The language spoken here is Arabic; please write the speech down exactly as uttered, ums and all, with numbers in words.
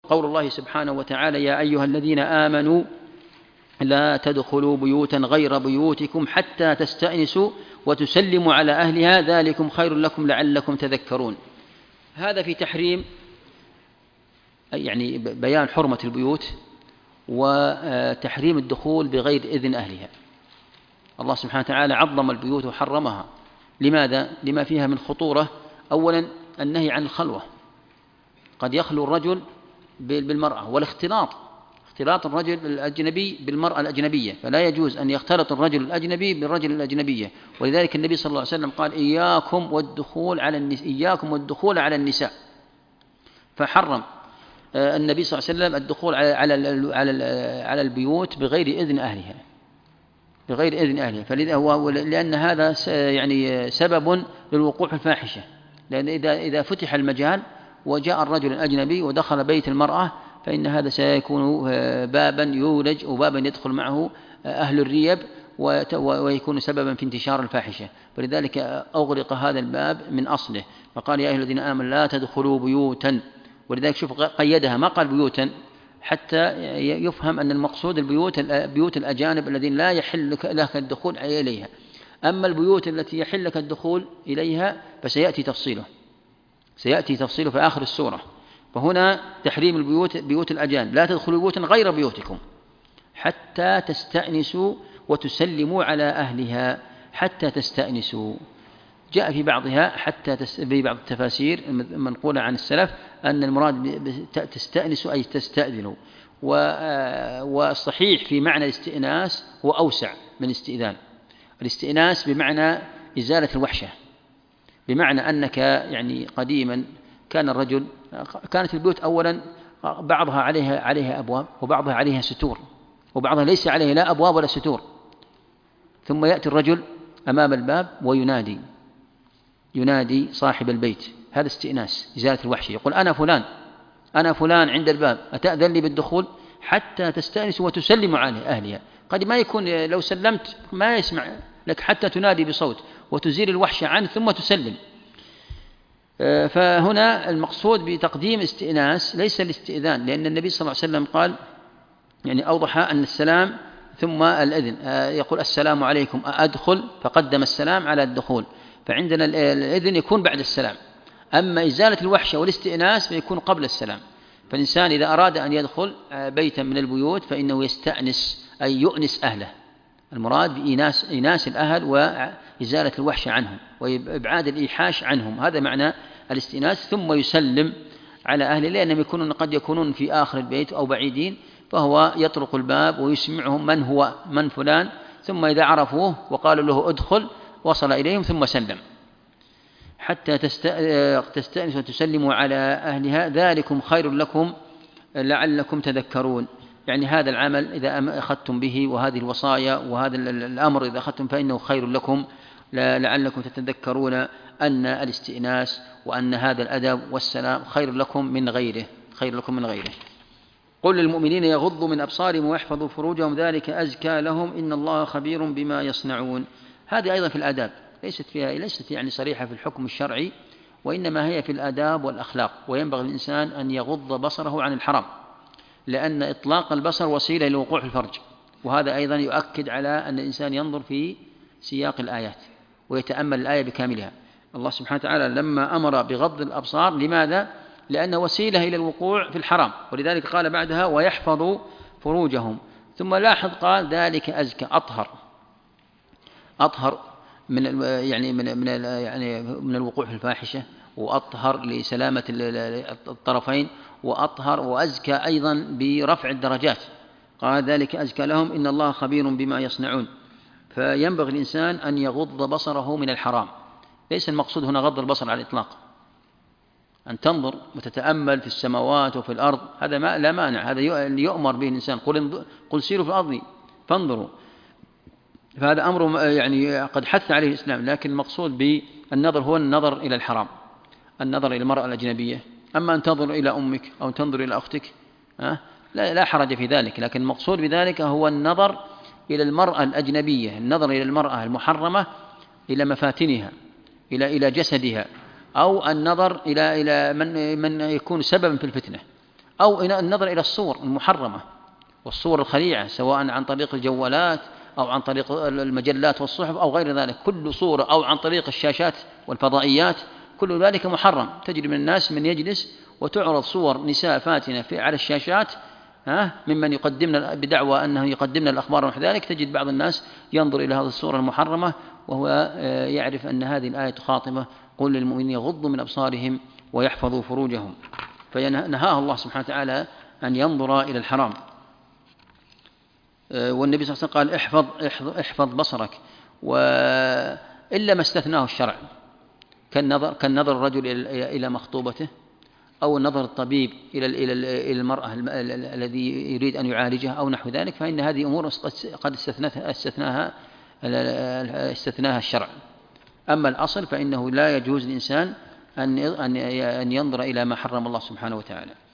قول الله سبحانه وتعالى: يا أيها الذين آمنوا لا تدخلوا بيوتا غير بيوتكم حتى تستأنسوا وتسلموا على أهلها ذلكم خير لكم لعلكم تذكرون. هذا في تحريم، يعني بيان حرمة البيوت وتحريم الدخول بغير إذن أهلها. الله سبحانه وتعالى عظم البيوت وحرمها. لماذا؟ لما فيها من خطورة. أولا النهي عن الخلوة، قد يخلو الرجل بالمرأة، والاختلاط، اختلاط الرجل الأجنبي بالمرأة الأجنبية، فلا يجوز أن يختلط الرجل الأجنبي بالرجل الأجنبية. ولذلك النبي صلى الله عليه وسلم قال: إياكم والدخول على النساء إياكم والدخول على النساء فحرم النبي صلى الله عليه وسلم الدخول على على على البيوت بغير إذن أهلها، بغير إذن أهلها. فلذا هو لأن هذا يعني سبب للوقوع في الفاحشة، لأن إذا إذا فتح المجال وجاء الرجل الأجنبي ودخل بيت المرأة فإن هذا سيكون بابا يولج وبابا يدخل معه أهل الريب ويكون سببا في انتشار الفاحشة. فلذلك أغلق هذا الباب من أصله، فقال: يا أيها الذين آمنوا لا تدخلوا بيوتا. ولذلك شوف قيدها، ما قال بيوتا، حتى يفهم أن المقصود البيوت بيوت الأجانب الذين لا يحل لك الدخول إليها. أما البيوت التي يحل لك الدخول إليها فسيأتي تفصيله سيأتي تفصيله في آخر السورة. فهنا تحريم البيوت بيوت الأجانب: لا تدخلوا بيوتا غير بيوتكم حتى تستأنسوا وتسلموا على أهلها. حتى تستأنسوا جاء في بعضها حتى في بعض التفاسير المنقولة عن السلف أن المراد تستأنسوا أي تستأذنوا، والصحيح في معنى الاستئناس هو أوسع من الاستئذان. الاستئناس بمعنى إزالة الوحشة، بمعنى أنك يعني قديما كان الرجل كانت البيوت أولا بعضها عليها عليها أبواب وبعضها عليها ستور وبعضها ليس عليها لا أبواب ولا ستور، ثم يأتي الرجل أمام الباب وينادي ينادي صاحب البيت، هذا استئناس إزالة الوحشة. يقول: أنا فلان أنا فلان عند الباب، أتأذن لي بالدخول؟ حتى تستأنس وتسلم على أهلها. قد ما يكون لو سلمت ما يسمع لك حتى تنادي بصوت وتزيل الوحشة عنه ثم تسلم. فهنا المقصود بتقديم استئناس ليس الاستئذان، لأن النبي صلى الله عليه وسلم قال يعني أوضح أن السلام ثم الإذن. يقول: السلام عليكم أدخل، فقدم السلام على الدخول. فعندنا الإذن يكون بعد السلام، أما إزالة الوحشة والاستئناس فيكون قبل السلام. فالإنسان إذا أراد أن يدخل بيتا من البيوت فإنه يستأنس أي يؤنس أهله. المراد بإناس إناس الأهل وإزالة الوحشة عنهم وإبعاد الإيحاش عنهم، هذا معنى الاستئناس. ثم يسلم على أهله، لأنهم يكونون قد يكونون في آخر البيت أو بعيدين، فهو يطرق الباب ويسمعهم من هو من فلان، ثم إذا عرفوه وقالوا له ادخل وصل إليهم ثم سلم. حتى تستأنس وتسلموا على أهلها ذلكم خير لكم لعلكم تذكرون. يعني هذا العمل إذا أخذتم به وهذه الوصايا وهذا الأمر إذا أخذتم فإنه خير لكم لعلكم تتذكرون أن الاستئناس وأن هذا الأدب والسلام خير لكم من غيره خير لكم من غيره. قل للمؤمنين يغضوا من أبصارهم ويحفظوا فروجهم ذلك أزكى لهم إن الله خبير بما يصنعون. هذه أيضا في الآداب، ليست فيها ليست يعني صريحة في الحكم الشرعي، وإنما هي في الآداب والأخلاق. وينبغي الإنسان أن يغض بصره عن الحرام، لأن إطلاق البصر وسيلة للوقوع في الفرج. وهذا أيضا يؤكد على أن الإنسان ينظر في سياق الآيات ويتأمل الآية بكاملها. الله سبحانه وتعالى لما أمر بغض الأبصار، لماذا؟ لأنه وسيلة إلى الوقوع في الحرام، ولذلك قال بعدها ويحفظوا فروجهم. ثم لاحظ قال ذلك أزكى، أطهر أطهر من يعني من من يعني من الوقوع في الفاحشة، وأطهر لسلامة الطرفين، وأطهر وأزكى أيضا برفع الدرجات. قال ذلك أزكى لهم إن الله خبير بما يصنعون. فينبغي الإنسان أن يغض بصره من الحرام. ليس المقصود هنا غض البصر على الإطلاق، أن تنظر وتتأمل في السماوات وفي الأرض، هذا ما لا مانع، هذا يؤمر به الإنسان. قل قل سيروا في الأرض فانظروا، فهذا أمر يعني قد حث عليه الإسلام. لكن المقصود بالنظر هو النظر إلى الحرام، النظر إلى المرأة الأجنبية. أما أن تنظر إلى أمك أو تنظر إلى أختك لا لا حرج في ذلك، لكن المقصود بذلك هو النظر إلى المرأة الأجنبية، النظر إلى المرأة المحرمة، إلى مفاتنها، إلى إلى جسدها، أو النظر إلى إلى من من يكون سببا في الفتنة، أو النظر إلى الصور المحرمة والصور الخليعة، سواء عن طريق الجوالات أو عن طريق المجلات والصحف أو غير ذلك، كل صورة، أو عن طريق الشاشات والفضائيات، كل ذلك محرم. تجد من الناس من يجلس وتعرض صور نساء فاتنة في على الشاشات، ها ممن يقدمنا بدعوى أنه يقدمنا الأخبار ونحو ذلك، تجد بعض الناس ينظر إلى هذه الصورة المحرمة وهو يعرف أن هذه الآية تخاطبه: قل للمؤمنين يغضوا من أبصارهم ويحفظوا فروجهم. فنهاه الله سبحانه وتعالى أن ينظر إلى الحرام. والنبي صلى الله عليه وسلم قال: احفظ, احفظ, احفظ بصرك، وإلا ما استثناه الشرع، كالنظر, كالنظر الرجل إلى مخطوبته، أو نظر الطبيب إلى إلى المرأة الذي يريد أن يعالجها أو نحو ذلك، فإن هذه أمور قد استثناها استثناها استثناها الشرع. أما الأصل فإنه لا يجوز للإنسان أن أن ينظر إلى ما حرم الله سبحانه وتعالى.